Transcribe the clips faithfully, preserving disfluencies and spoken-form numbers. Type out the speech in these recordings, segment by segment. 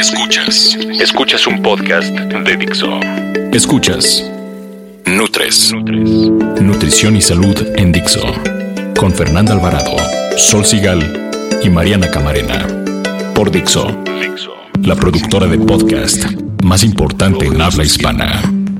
Escuchas. Escuchas un podcast de Dixo. Escuchas Nutres. Nutrición y salud en Dixo. Con Fernanda Alvarado, Sol Sigal y Mariana Camarena. Por Dixo, la productora de podcast más importante en habla hispana.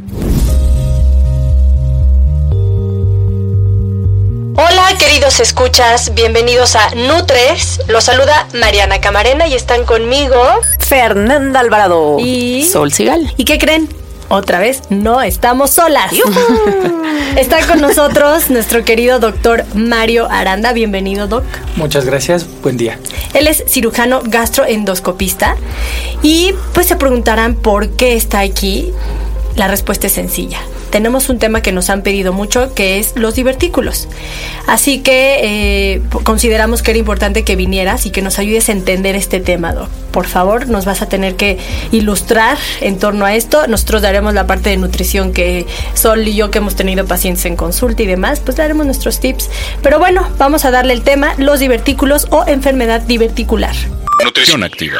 Hola queridos escuchas, bienvenidos a Nutres. Los saluda Mariana Camarena y están conmigo Fernanda Alvarado y Sol Sigal. ¿Y qué creen? Otra vez no estamos solas. Está con nosotros nuestro querido doctor Mario Aranda. Bienvenido, Doc. Muchas gracias, buen día. Él es cirujano gastroendoscopista y pues se preguntarán por qué está aquí. La respuesta es sencilla. Tenemos un tema que nos han pedido mucho, que es los divertículos. Así que eh, consideramos que era importante que vinieras y que nos ayudes a entender este tema, Doc. Por favor, nos vas a tener que ilustrar en torno a esto. Nosotros daremos la parte de nutrición que Sol y yo, que hemos tenido pacientes en consulta y demás, pues daremos nuestros tips. Pero bueno, vamos a darle el tema, los divertículos o enfermedad diverticular. Nutrición activa.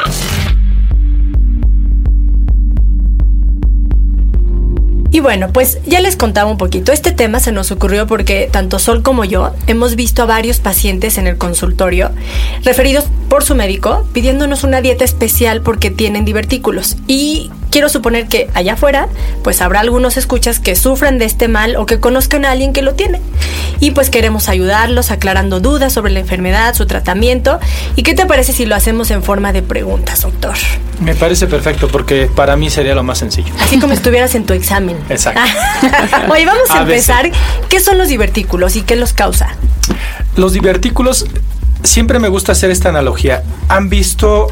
Y bueno, pues ya les contaba un poquito. Este tema se nos ocurrió porque tanto Sol como yo hemos visto a varios pacientes en el consultorio referidos por su médico pidiéndonos una dieta especial porque tienen divertículos. Y quiero suponer que allá afuera pues habrá algunos escuchas que sufran de este mal o que conozcan a alguien que lo tiene. Y pues queremos ayudarlos aclarando dudas sobre la enfermedad, su tratamiento. ¿Y qué te parece si lo hacemos en forma de preguntas, doctor? Me parece perfecto porque para mí sería lo más sencillo. Así como estuvieras en tu examen. Exacto. Oye, vamos a, a empezar. veces. ¿Qué son los divertículos y qué los causa? Los divertículos, siempre me gusta hacer esta analogía. ¿Han visto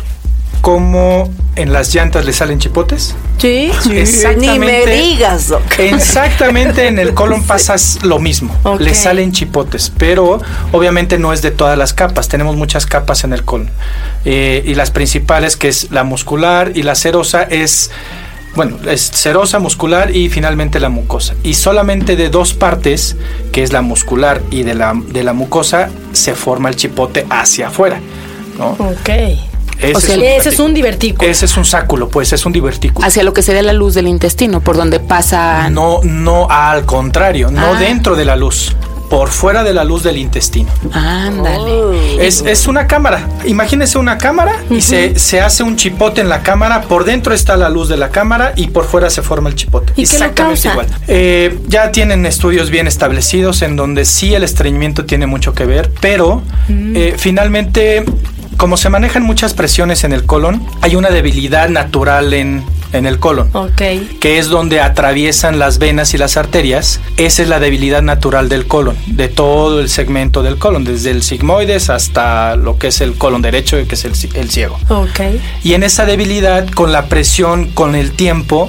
cómo en las llantas le salen chipotes? Sí, sí. Ni me digas, Doc. Exactamente, en el colon pasa lo mismo. Okay. Le salen chipotes, pero obviamente no es de todas las capas. Tenemos muchas capas en el colon. Eh, y las principales, que es la muscular y la serosa, es... Bueno, es serosa, muscular y finalmente la mucosa. Y solamente de dos partes, que es la muscular y de la, de la mucosa, se forma el chipote hacia afuera, ¿no? Ok. Ese, o sea, es, un ese es un divertículo. Ese es un sáculo, pues es un divertículo. Hacia lo que sería la luz del intestino, por donde pasa... No, no, al contrario, no Ah. dentro de la luz, por fuera de la luz del intestino. Ándale. Oh. Es, es una cámara. Imagínense una cámara y uh-huh. se, se hace un chipote en la cámara. Por dentro está la luz de la cámara y por fuera se forma el chipote. ¿Y qué lo causa? Igual. Eh, ya tienen estudios bien establecidos en donde sí el estreñimiento tiene mucho que ver, pero mm. eh, finalmente, como se manejan muchas presiones en el colon, hay una debilidad natural en... en el colon, okay. que es donde atraviesan las venas y las arterias. Esa es la debilidad natural del colon, de todo el segmento del colon, desde el sigmoides hasta lo que es el colon derecho, que es el, el ciego. Okay. Y en esa debilidad, con la presión, con el tiempo,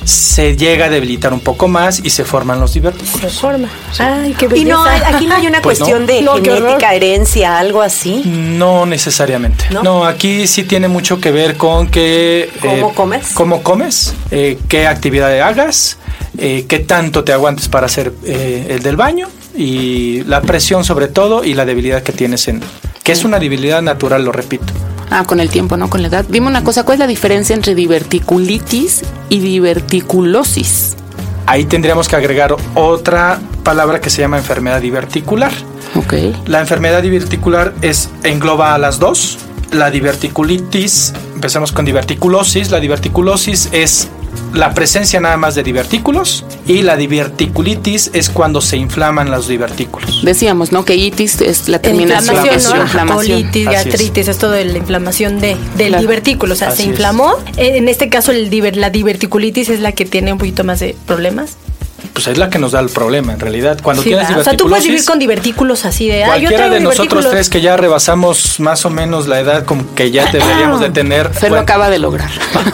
se llega a debilitar un poco más y se forman los divertículos. Se forma. Sí. Ay, qué belleza. Y no, aquí no hay una pues cuestión no. de No, genética, herencia, algo así. No necesariamente. ¿No? No, aquí sí tiene mucho que ver con que... ¿Cómo eh, comes? ¿Cómo comes? Eh, ¿Qué actividad hagas? Eh, ¿Qué tanto te aguantes para hacer eh, el del baño? Y la presión sobre todo y la debilidad que tienes en... Que es una debilidad natural, lo repito. Ah, con el tiempo, ¿no? Con la edad. Dime una cosa, ¿cuál es la diferencia entre diverticulitis y diverticulosis? Ahí tendríamos que agregar otra palabra que se llama enfermedad diverticular. Ok. La enfermedad diverticular es, engloba a las dos. La diverticulitis, empezamos con diverticulosis. La diverticulosis es la presencia nada más de divertículos y la diverticulitis es cuando se inflaman los divertículos. Decíamos, ¿no? Que itis es la terminación, inflamación, ¿no? ¿no? Inflamación. Colitis, gastritis, es. es todo de la inflamación de, del Claro. divertículo. O sea, Así se inflamó. Es. En este caso, el diver, la diverticulitis es la que tiene un poquito más de problemas. Pues es la que nos da el problema, en realidad. Cuando Sí, tienes ¿verdad? O sea, tú puedes diverticulosis, vivir con divertículos así de... Ah, yo cualquiera traigo de nosotros divertículos. tres que ya rebasamos más o menos la edad como que ya deberíamos de tener. Se bueno, lo acaba de lograr.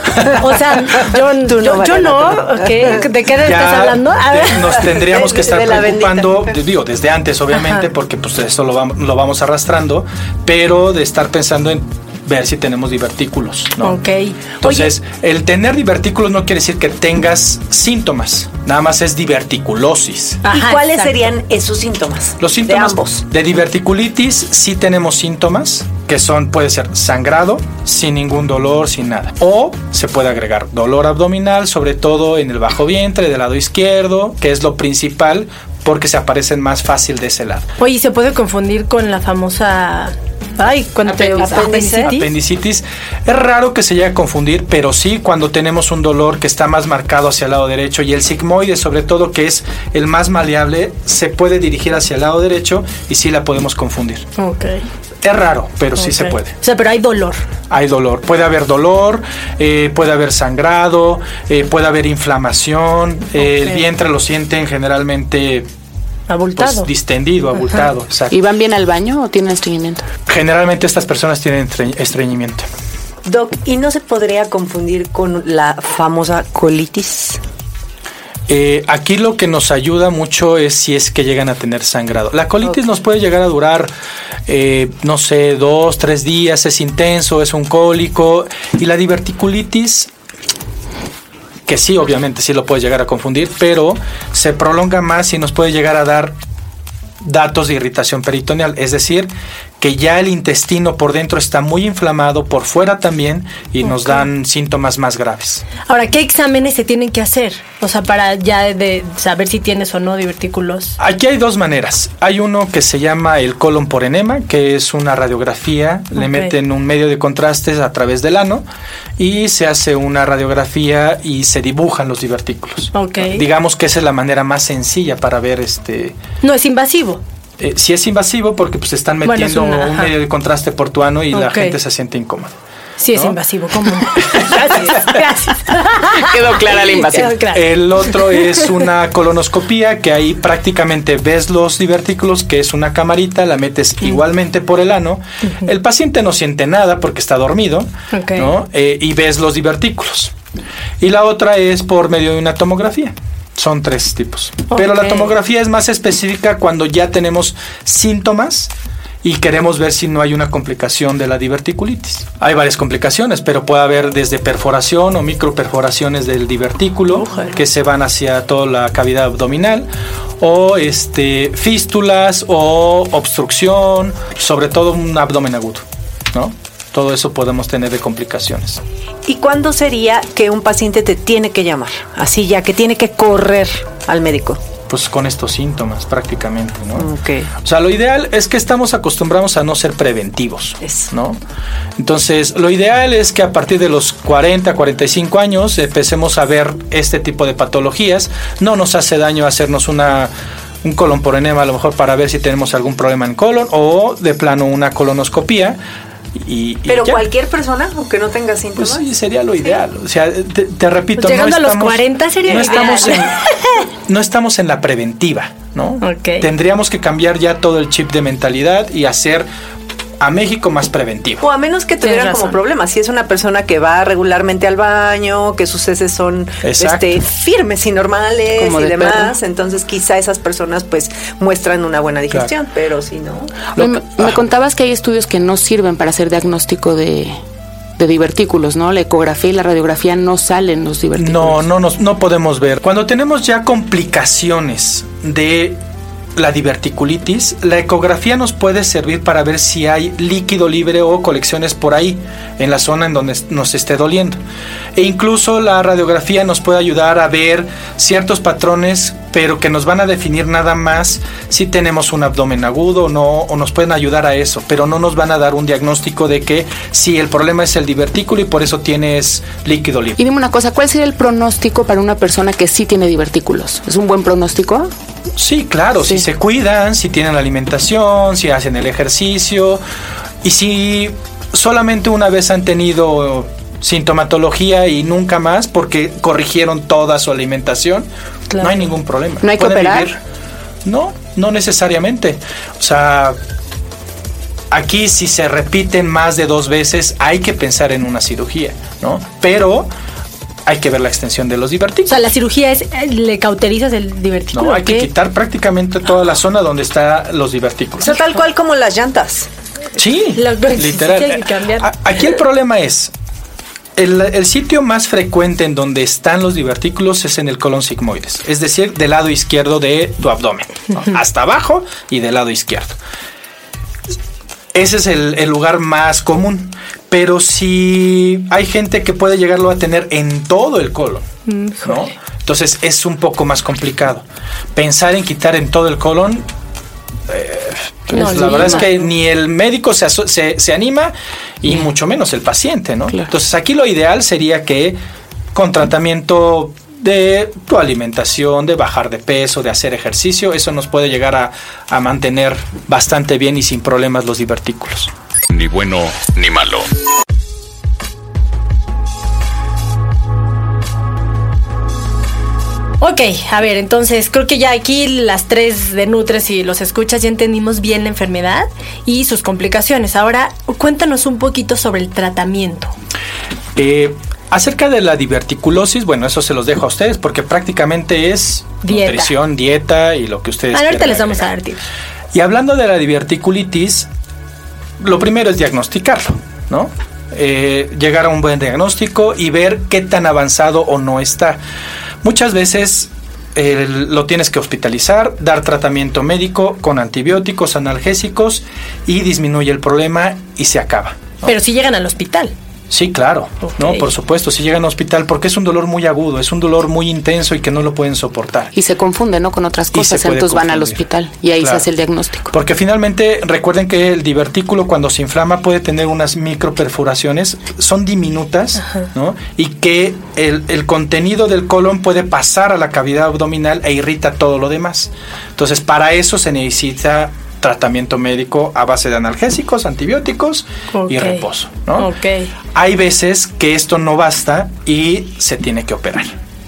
O sea, yo Tú no, yo, yo Mariana, no. ¿Qué? ¿De qué ya estás hablando? A ver. de- nos tendríamos que estar De la preocupando, de- digo, desde antes obviamente, Ajá. porque pues eso lo vamos, lo vamos arrastrando, pero de estar pensando en ver si tenemos divertículos, ¿no? Ok. Entonces, Oye. el tener divertículos no quiere decir que tengas síntomas, nada más es diverticulosis. Ajá, ¿Y cuáles exacto. serían esos síntomas? Los síntomas de ambos. de diverticulitis sí tenemos síntomas que son, puede ser sangrado, sin ningún dolor, sin nada. O se puede agregar dolor abdominal, sobre todo en el bajo vientre, del lado izquierdo, que es lo principal, porque se aparecen más fácil de ese lado. Oye, ¿se puede confundir con la famosa... Ay, cuando te apendicitis. apendicitis. Es raro que se llegue a confundir, pero sí cuando tenemos un dolor que está más marcado hacia el lado derecho y el sigmoide, sobre todo, que es el más maleable, se puede dirigir hacia el lado derecho y sí la podemos confundir. Ok. Es raro, pero okay. sí se puede. O sea, pero hay dolor. Hay dolor. Puede haber dolor, eh, puede haber sangrado, eh, puede haber inflamación. Okay. Eh, el vientre lo sienten generalmente... Abultado. Pues, distendido, abultado. ¿Y van bien al baño o tienen estreñimiento? Generalmente estas personas tienen estreñimiento. Doc, ¿y no se podría confundir con la famosa colitis? Eh, aquí lo que nos ayuda mucho es si es que llegan a tener sangrado. La colitis okay. nos puede llegar a durar, eh, no sé, dos, tres días, es intenso, es un cólico. Y la diverticulitis... que sí, obviamente sí lo puede llegar a confundir, pero se prolonga más y nos puede llegar a dar datos de irritación peritoneal, es decir, que ya el intestino por dentro está muy inflamado, por fuera también, y okay. nos dan síntomas más graves. Ahora, ¿qué exámenes se tienen que hacer? O sea, para ya de, de saber si tienes o no divertículos. Aquí hay dos maneras. Hay uno que se llama el colon por enema, que es una radiografía, okay. le meten un medio de contrastes a través del ano y se hace una radiografía y se dibujan los divertículos. Okay. Digamos que esa es la manera más sencilla para ver este... No es invasivo. Eh, sí es invasivo porque pues están metiendo bueno, una, un medio de contraste por tu ano y okay. la gente se siente incómoda. Sí, es ¿no? invasivo, ¿cómo no? Gracias, gracias. Quedó clara la invasión. Clara. El otro es una colonoscopía, que ahí prácticamente ves los divertículos, que es una camarita, la metes uh-huh. igualmente por el ano. Uh-huh. El paciente no siente nada porque está dormido, okay. ¿no? Eh, y ves los divertículos. Y la otra es por medio de una tomografía. Son tres tipos. Okay. Pero la tomografía es más específica cuando ya tenemos síntomas y queremos ver si no hay una complicación de la diverticulitis. Hay varias complicaciones, pero puede haber desde perforación o microperforaciones del divertículo uh-huh. que se van hacia toda la cavidad abdominal, o este fístulas o obstrucción, sobre todo un abdomen agudo, ¿no? Todo eso podemos tener de complicaciones. ¿Y cuándo sería que un paciente te tiene que llamar? Así ya, que tiene que correr al médico. Pues con estos síntomas prácticamente, ¿no? Okay. O sea, lo ideal es que estamos acostumbrados a no ser preventivos, Eso. ¿no? Entonces, lo ideal es que a partir de los cuarenta, cuarenta y cinco años empecemos a ver este tipo de patologías. No nos hace daño hacernos una... un colon por enema, a lo mejor para ver si tenemos algún problema en colon, o de plano una colonoscopía. Y, y pero ya. Cualquier persona, aunque no tenga síntomas. Pues sí, sería lo ideal. Sí. O sea, te, te repito, pues llegando no estamos, a los cuarenta sería no ideal. Estamos en, no estamos en la preventiva, ¿no? Okay. Tendríamos que cambiar ya todo el chip de mentalidad y hacer a México más preventivo. O a menos que tuvieran como problemas. Si es una persona que va regularmente al baño, que sus heces son este, firmes y normales como y de demás, perro. Entonces quizá esas personas pues muestran una buena digestión, claro. pero si no... Me, me ah. contabas que hay estudios que no sirven para hacer diagnóstico de... de divertículos, ¿no? La ecografía y la radiografía no salen los divertículos. No, no, nos, no podemos ver. Cuando tenemos ya complicaciones de la diverticulitis, la ecografía nos puede servir para ver si hay líquido libre o colecciones por ahí, en la zona en donde nos esté doliendo. E incluso la radiografía nos puede ayudar a ver ciertos patrones, pero que nos van a definir nada más si tenemos un abdomen agudo o no, o nos pueden ayudar a eso, pero no nos van a dar un diagnóstico de que si el problema es el divertículo y por eso tienes líquido libre. Y dime una cosa, ¿cuál sería el pronóstico para una persona que sí tiene divertículos? ¿Es un buen pronóstico? Sí, claro, sí. Si se cuidan, si tienen la alimentación, si hacen el ejercicio y si solamente una vez han tenido sintomatología y nunca más porque corrigieron toda su alimentación, claro. no hay ningún problema. ¿No hay que operar? Vivir. No, no necesariamente. O sea, aquí si se repiten más de dos veces hay que pensar en una cirugía, ¿no? Pero hay que ver la extensión de los divertículos. O sea, la cirugía es, le cauterizas el divertículo. No, hay que quitar prácticamente toda la zona donde están los divertículos. O sea, tal cual como las llantas. Sí, la, literal. Sí, hay que cambiar. Aquí el problema es, el, el sitio más frecuente en donde están los divertículos es en el colon sigmoides, es decir, del lado izquierdo de tu abdomen, ¿no? Hasta abajo y del lado izquierdo. ese es el, el lugar más común. Pero si hay gente que puede llegarlo a tener en todo el colon, ¿no? Entonces es un poco más complicado. Pensar en quitar en todo el colon, eh, pues no, la verdad es que ni el médico se, se, se anima y yeah. mucho menos el paciente, ¿no? Claro. Entonces aquí lo ideal sería que con tratamiento de tu alimentación, de bajar de peso, de hacer ejercicio, eso nos puede llegar a, a mantener bastante bien y sin problemas los divertículos. Ni bueno ni malo. Ok, a ver, entonces creo que ya aquí las tres de Nutres y los escuchas ya entendimos bien la enfermedad y sus complicaciones. Ahora, cuéntanos un poquito sobre el tratamiento. Eh, acerca de la diverticulosis, bueno, eso se los dejo a ustedes porque prácticamente es dieta. Nutrición, dieta y lo que ustedes quieran. Ahorita les vamos a dar tips. Y hablando de la diverticulitis, lo primero es diagnosticarlo, ¿no? Eh, llegar a un buen diagnóstico y ver qué tan avanzado o no está. Muchas veces eh, lo tienes que hospitalizar, dar tratamiento médico con antibióticos, analgésicos y disminuye el problema y se acaba, ¿no? Pero si llegan al hospital. Sí, claro, okay. no, por supuesto, si llegan al hospital porque es un dolor muy agudo, es un dolor muy intenso y que no lo pueden soportar. Y se confunde, ¿no? Con otras cosas, entonces van al hospital y ahí claro. se hace el diagnóstico. Porque finalmente, recuerden que el divertículo cuando se inflama puede tener unas microperforaciones, son diminutas, ajá. ¿no? Y que el, el contenido del colon puede pasar a la cavidad abdominal e irrita todo lo demás. Entonces, para eso se necesita tratamiento médico a base de analgésicos, antibióticos okay. y reposo, ¿no? Okay. Hay veces que esto no basta y se tiene que operar.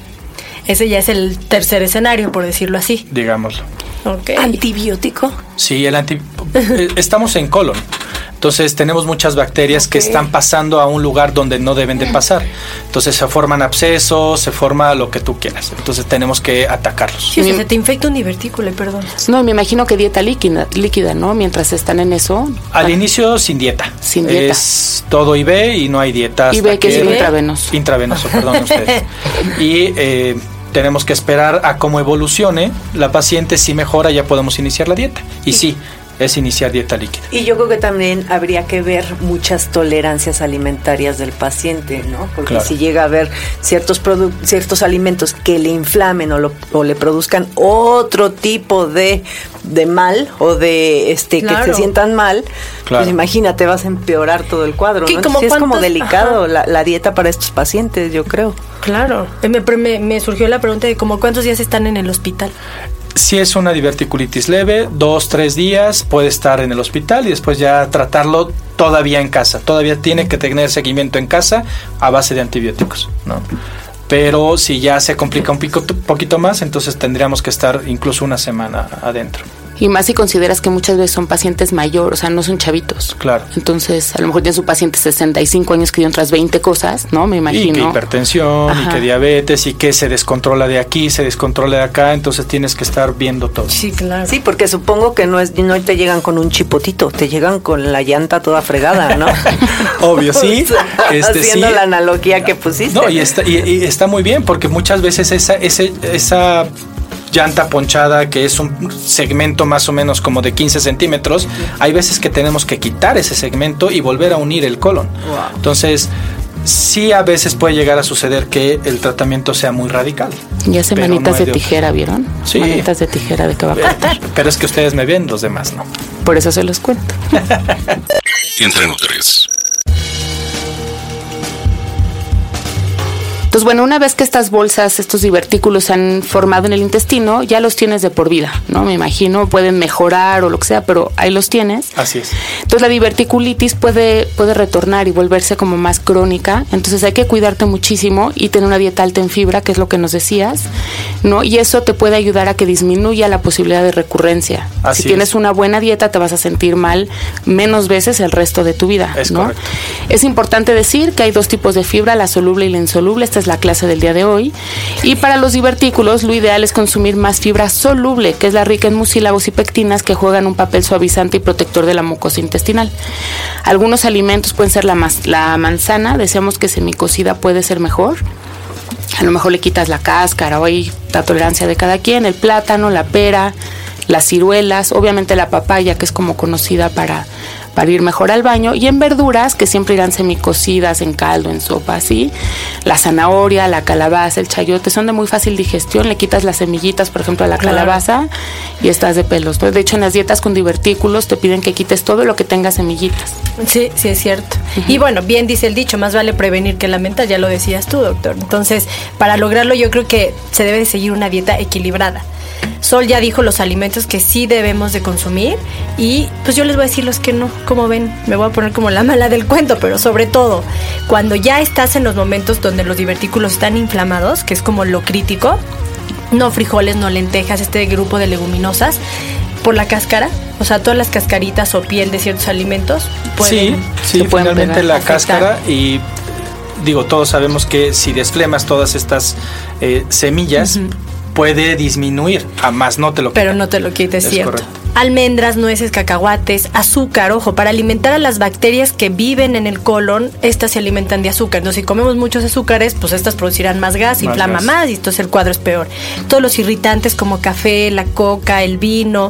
Ese ya es el tercer escenario, por decirlo así. Digámoslo. Okay. ¿Antibiótico? Sí, el anti... estamos en colon. Entonces tenemos muchas bacterias okay. que están pasando a un lugar donde no deben de pasar. Entonces se forman abscesos, se forma lo que tú quieras. Entonces tenemos que atacarlos. Sí, o sea, se te infecta un divertículo, perdón. No, me imagino que dieta líquida, líquida, ¿no? Mientras están en eso. Al ah. inicio sin dieta. Sin dieta. Es todo I V y no hay dieta. I V que es intravenoso. Intravenoso, perdón ustedes. Y eh, tenemos que esperar a cómo evolucione. La paciente si mejora ya podemos iniciar la dieta. Y sí. Es iniciar dieta líquida. Y yo creo que también habría que ver muchas tolerancias alimentarias del paciente, ¿no? Porque claro. si llega a haber ciertos produ- ciertos alimentos que le inflamen o, lo, o le produzcan otro tipo de, de mal o de este claro. que se sientan mal, claro. pues imagínate, vas a empeorar todo el cuadro, ¿no? Como es como delicado la, la dieta para estos pacientes, yo creo. Claro. Me, me, me surgió la pregunta de como cuántos días están en el hospital. Si es una diverticulitis leve, dos, tres días puede estar en el hospital y después ya tratarlo todavía en casa. Todavía tiene que tener seguimiento en casa a base de antibióticos, ¿no? Pero si ya se complica un pico, poquito más, entonces tendríamos que estar incluso una semana adentro. Y más si consideras que muchas veces son pacientes mayores, o sea, no son chavitos. Claro. Entonces, a lo mejor tiene su paciente sesenta y cinco años que dio otras veinte cosas, ¿no? Me imagino. Y que hipertensión, ajá. y que diabetes, y que se descontrola de aquí, se descontrola de acá, entonces tienes que esar viendo todo. Sí, claro. Sí, porque supongo que no es no te llegan con un chipotito, te llegan con la llanta toda fregada, ¿no? Obvio, sí. Este, Haciendo sí. la analogía que pusiste. No, y está, y, y está muy bien, porque muchas veces esa, ese, esa llanta ponchada, que es un segmento más o menos como de quince centímetros, hay veces que tenemos que quitar ese segmento y volver a unir el colon. Wow. Entonces, sí a veces puede llegar a suceder que el tratamiento sea muy radical. Y hace manitas no de tijera, ¿vieron? Sí. Manitas de tijera de que va a cortar. Pero es que ustedes me ven, los demás no. Por eso se los cuento. Entre Nutres. Entonces, bueno, una vez que estas bolsas, estos divertículos se han formado en el intestino, ya los tienes de por vida, ¿no? Me imagino, pueden mejorar o lo que sea, pero ahí los tienes. Así es. Entonces, la diverticulitis puede, puede retornar y volverse como más crónica. Entonces, hay que cuidarte muchísimo y tener una dieta alta en fibra, que es lo que nos decías, ¿no? Y eso te puede ayudar a que disminuya la posibilidad de recurrencia. Así si tienes es. una buena dieta, te vas a sentir mal menos veces el resto de tu vida, es ¿no? Correcto. Es importante decir que hay dos tipos de fibra, la soluble y la insoluble. Esta es la clase del día de hoy. Y para los divertículos, lo ideal es consumir más fibra soluble, que es la rica en mucílagos y pectinas, que juegan un papel suavizante y protector de la mucosa intestinal. Algunos alimentos pueden ser la, mas- la manzana, decíamos que semicocida puede ser mejor. A lo mejor le quitas la cáscara, o hay la tolerancia de cada quien, el plátano, la pera, las ciruelas, obviamente la papaya, que es como conocida para, para ir mejor al baño. Y en verduras, que siempre irán semicocidas, en caldo, en sopa, así. La zanahoria, la calabaza, el chayote, son de muy fácil digestión. Le quitas las semillitas, por ejemplo, a la claro. calabaza y estás de pelos. De hecho, en las dietas con divertículos te piden que quites todo lo que tenga semillitas. Sí, sí es cierto. Uh-huh. Y bueno, bien dice el dicho, más vale prevenir que lamentar, ya lo decías tú, doctor. Entonces, para lograrlo yo creo que se debe de seguir una dieta equilibrada. Sol ya dijo los alimentos que sí debemos de consumir y pues yo les voy a decir los que no. Como ven, me voy a poner como la mala del cuento, pero sobre todo cuando ya estás en los momentos donde los divertículos están inflamados, que es como lo crítico, no frijoles, no lentejas, este grupo de leguminosas, por la cáscara, o sea, todas las cascaritas o piel de ciertos alimentos pueden, sí, sí, finalmente pegar, la afectar. Cáscara y digo, todos sabemos que si desflemas todas estas eh, semillas, uh-huh. puede disminuir, jamás no te lo quites. Pero no te lo quites, es cierto. Correcto. Almendras, nueces, cacahuates, azúcar, ojo, para alimentar a las bacterias que viven en el colon, estas se alimentan de azúcar. Entonces, si comemos muchos azúcares, pues estas producirán más gas, más inflama gas. más y entonces el cuadro es peor. Todos los irritantes como café, la coca, el vino,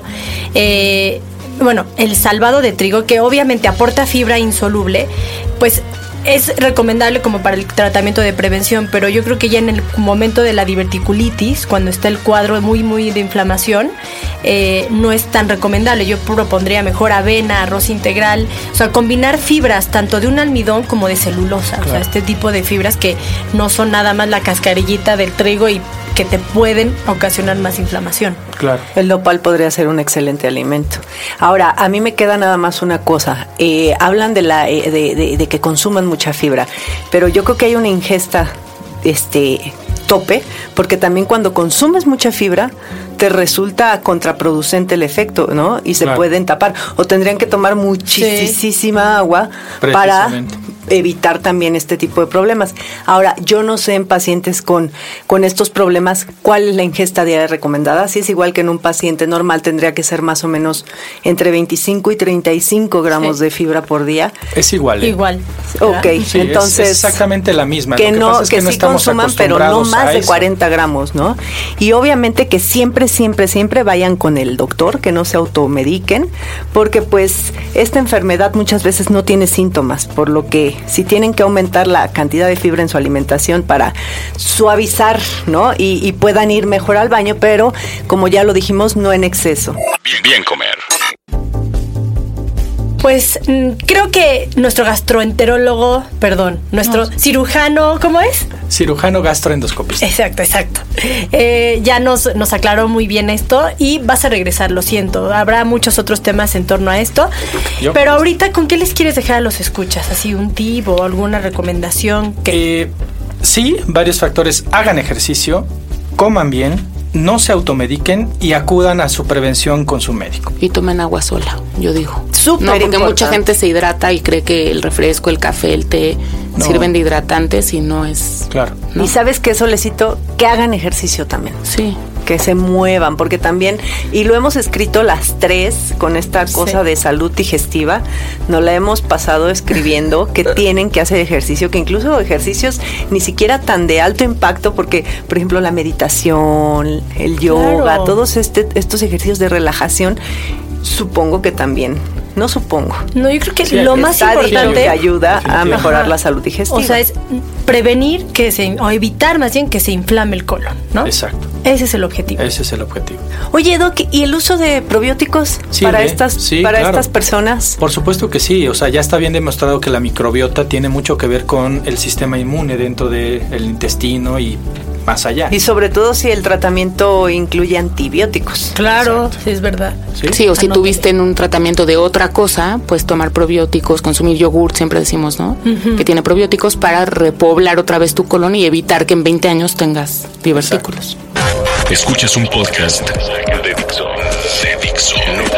eh, bueno, el salvado de trigo, que obviamente aporta fibra insoluble, pues es recomendable como para el tratamiento de prevención, pero yo creo que ya en el momento de la diverticulitis, cuando está el cuadro muy, muy de inflamación, eh, no es tan recomendable. Yo propondría mejor avena, arroz integral, o sea, combinar fibras tanto de un almidón como de celulosa, claro. o sea, este tipo de fibras que no son nada más la cascarillita del trigo y que te pueden ocasionar más inflamación. Claro. El nopal podría ser un excelente alimento. Ahora, a mí me queda nada más una cosa. Eh, hablan de la eh, de, de, de que consuman mucha fibra, pero yo creo que hay una ingesta este tope, porque también cuando consumes mucha fibra te resulta contraproducente el efecto, ¿no? Y se claro. pueden tapar o tendrían que tomar muchísima sí. agua para evitar también este tipo de problemas. Ahora, yo no sé en pacientes con, con estos problemas cuál es la ingesta diaria recomendada. Si es igual que en un paciente normal, tendría que ser más o menos entre veinticinco y treinta y cinco gramos sí. de fibra por día. Es igual. ¿eh? Igual. Ok, sí, entonces... Es exactamente la misma. Que Lo que no, pasa es que, que no sí estamos consuman, pero no más de eso. cuarenta gramos, ¿no? Y obviamente que siempre, siempre, siempre vayan con el doctor, que no se automediquen, porque pues esta enfermedad muchas veces no tiene síntomas, por lo que si tienen que aumentar la cantidad de fibra en su alimentación para suavizar, ¿no? Y, y puedan ir mejor al baño, pero como ya lo dijimos, no en exceso. Bien, bien comer. Pues mm, creo que nuestro gastroenterólogo, perdón, nuestro no. cirujano, ¿cómo es? Cirujano gastroendoscopista. Exacto, exacto. Eh, ya nos, nos aclaró muy bien esto y vas a regresar, lo siento. Habrá muchos otros temas en torno a esto. Yo, pero ahorita, ¿con qué les quieres dejar a los escuchas? ¿Así un tip o alguna recomendación? Que... Eh, sí, varios factores. Hagan ejercicio, coman bien, no se automediquen y acudan a su prevención con su médico. Y tomen agua sola, yo digo. Súper No, porque importante. Mucha gente se hidrata y cree que el refresco, el café, el té no. sirven de hidratantes y no es... Claro. ¿no? Y ¿sabes qué, Solecito? Que hagan ejercicio también. Sí. Que se muevan, porque también, y lo hemos escrito las tres con esta cosa sí. de salud digestiva, nos la hemos pasado escribiendo que tienen que hacer ejercicio, que incluso ejercicios ni siquiera tan de alto impacto, porque por ejemplo la meditación, el yoga, claro. todos este, estos ejercicios de relajación, supongo que también... No supongo. No, yo creo que sí, lo más importante que ayuda a mejorar Ajá. la salud digestiva. O sea, es prevenir que se o evitar más bien que se inflame el colon, ¿no? Exacto. Ese es el objetivo. Ese es el objetivo. Oye, Doc, ¿y el uso de probióticos sí, para ¿eh? estas sí, para claro. estas personas? Por supuesto que sí, o sea, ya está bien demostrado que la microbiota tiene mucho que ver con el sistema inmune dentro del intestino y más allá. Y sobre todo si el tratamiento incluye antibióticos. Claro, sí, es verdad. Sí, sí o si Anote. tuviste en un tratamiento de otra cosa, pues tomar probióticos, consumir yogur, siempre decimos, ¿no? Uh-huh. Que tiene probióticos para repoblar otra vez tu colon y evitar que en veinte años tengas divertículos. Exacto. Escuchas un podcast de Dixo. De Dixo.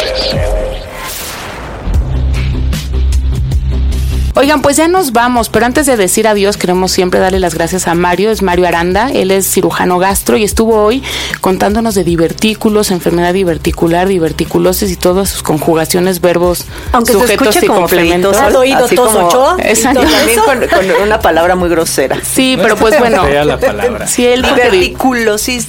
Oigan, pues ya nos vamos, pero antes de decir adiós queremos siempre darle las gracias a Mario, es Mario Aranda, él es cirujano gastro y estuvo hoy contándonos de divertículos, enfermedad diverticular, diverticulosis y todas sus conjugaciones, verbos, aunque sujetos se y como complementos. ¿Has oído tosocho? Exacto. También con, con una palabra muy grosera. Sí, no pero pues bueno. Fea la palabra. Sí, él diverticulosis,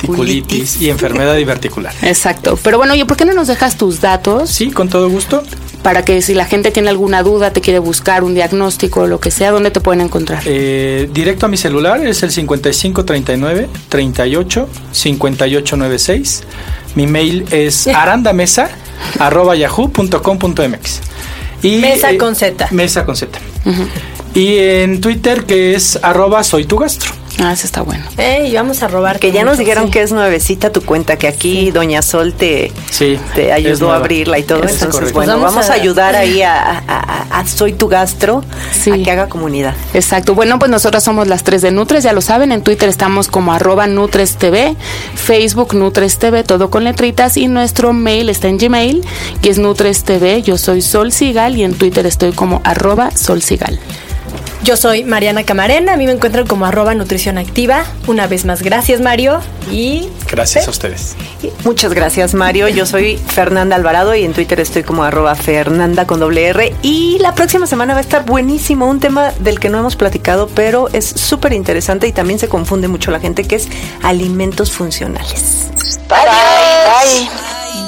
diverticulitis y enfermedad diverticular. Exacto. Pero bueno, oye, ¿por qué no nos dejas tus datos? Sí, con todo gusto. para que si la gente tiene alguna duda, te quiere buscar un diagnóstico o lo que sea, ¿dónde te pueden encontrar? Eh, directo a mi celular, es el cincuenta y cinco treinta y nueve treinta y ocho cincuenta y ocho noventa y seis. Mi mail es arandamesa arroba yahoo punto com punto mx. Y, mesa con Z. Eh, mesa con Z. Uh-huh. Y en Twitter, que es arroba soy tu gastro. Ah, eso está bueno. Ey, vamos a robar. Que ya mucho, nos dijeron sí. que es nuevecita tu cuenta, que aquí sí. Doña Sol te, sí, te ayudó a abrirla y todo. Eso entonces, es bueno, vamos, vamos a, a ayudar ahí a, a, a Soy tu Gastro, sí. a que haga comunidad. Exacto. Bueno, pues nosotras somos las tres de Nutres, ya lo saben. En Twitter estamos como arroba Nutres T V, Facebook Nutres T V, todo con letritas. Y nuestro mail está en Gmail, que es Nutres T V. Yo soy Sol Sigal y en Twitter estoy como arroba Sol Sigal. Yo soy Mariana Camarena, a mí me encuentran como arroba Nutrición Activa. Una vez más, gracias Mario. Y gracias ¿sí? a ustedes. Muchas gracias Mario, yo soy Fernanda Alvarado y en Twitter estoy como arroba Fernanda con doble R. Y la próxima semana va a estar buenísimo, un tema del que no hemos platicado, pero es súper interesante y también se confunde mucho la gente, que es alimentos funcionales. Bye, bye, bye.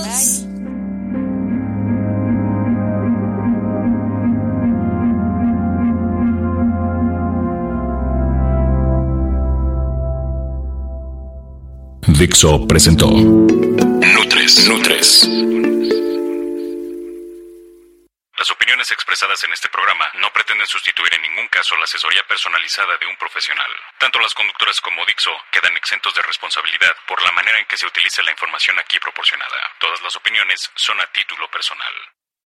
Dixo presentó Nutres. Nutres. Las opiniones expresadas en este programa no pretenden sustituir en ningún caso la asesoría personalizada de un profesional. Tanto las conductoras como Dixo quedan exentos de responsabilidad por la manera en que se utilice la información aquí proporcionada. Todas las opiniones son a título personal.